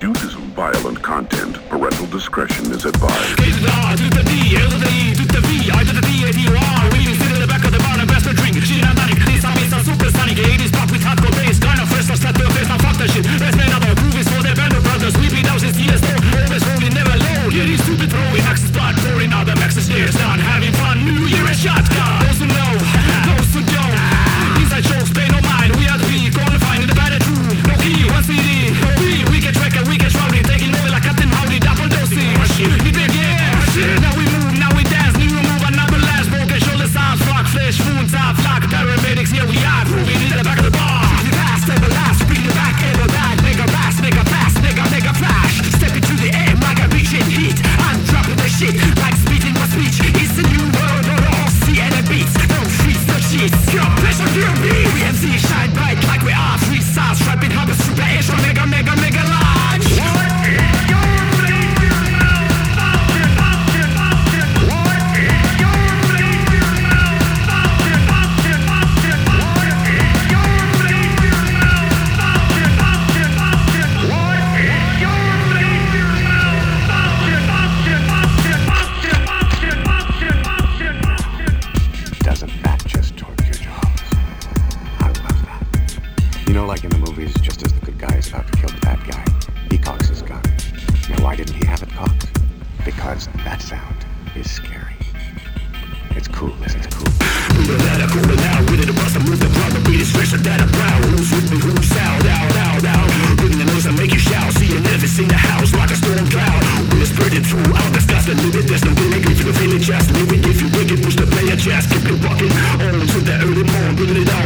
uses violent content. Parental discretion is advised. K to the R, to the D, L to the E, to the V, I to the D, A, D, O, R. We sit in the back of the bar and best of drink. Shit and tonic, this time it's a supersonic. 80s pop with hardcore bass. Kind of first, I'll start to face, now fuck that shit. Rest man, other groovies for their band of brothers. We beat out since TSO, always rolling, never low. Yeah, these stupid throwing axes, blood pouring out the maxes. Years done, having fun, New Year is shotgun. Those who know, those who don't. Inside jokes, pay no mind. We are the weak, all find in the bad room. No key, one CD, no B. We get track and we get rowdy. Taking over like Captain Howdy, double dosing. We big, yeah. Now we move, now we dance. New move, another last. Broken shoulder sounds, flock, flesh, food, top, flock. Paramedics, here we are. Moving in the back of the bar. You pass, ever last. Bring the back, ever back. Make a pass, make a pass, make a flash. Step into the air like a big shit heat. I'm dropping the shit like speeding my speech. It's a new world, no all see and beats. No freeze, no cheats. Your pressure, your beat. We MC shine bright like we are. Three stars, rapping hoppers, super extra, mega large. What is your flavor now? Option. What is your flavor now? Option. What is your flavor now? Option. What is your flavor now? Option. Doesn't that just torture your jaws? I love that. You know, like in the movies, just as the good guy is about to kill the bad guy, he cocks his gun. Now, why didn't he have it cocked? Because that sound is scary. It's cool, listen, it's cool. Moving that I'm going out with it, the bust, I move the crowd, the beat is fresher than a brow. Who's with me, who's out. Bringing the noise, I make you shout. See you never in the house like a storm cloud. Whispered it throughout the skies, and live it, there's no gimmick. If you feel it, just live it. If you dig it, push the player chest, keep it walking on to the early morn, bringing it on.